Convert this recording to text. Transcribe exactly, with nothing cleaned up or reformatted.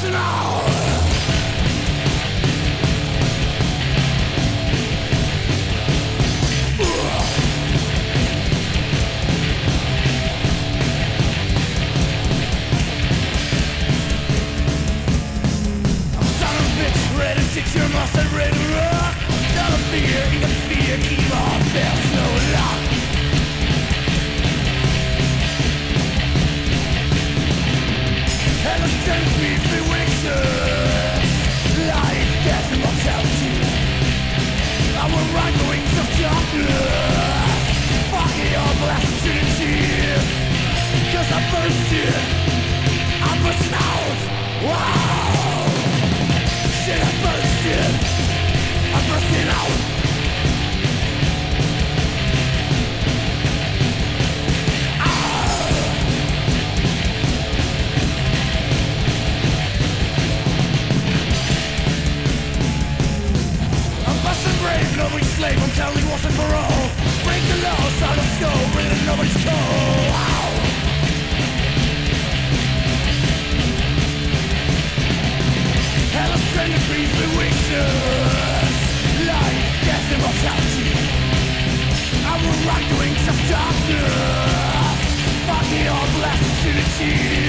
busting out. Six your mustard red rock. Not a fear, even fear, keep on, there's no luck. And the strength beats the witches. Life, death, immortality. I will ride the wings of darkness. Fucking all blasphemy. Cause I'm bursting. I'm bursting out. Wow. Shit, I'm bursting. I'm bursting out. Ah. I'm busting brave, nobody's slave. I'm telling once and for all. Break the laws out of skull, rid nobody's call. Wow. Hell is trying to breathe the wishes. Life, death, immortality. I will ride the wings of darkness. Fucking all blasphemy.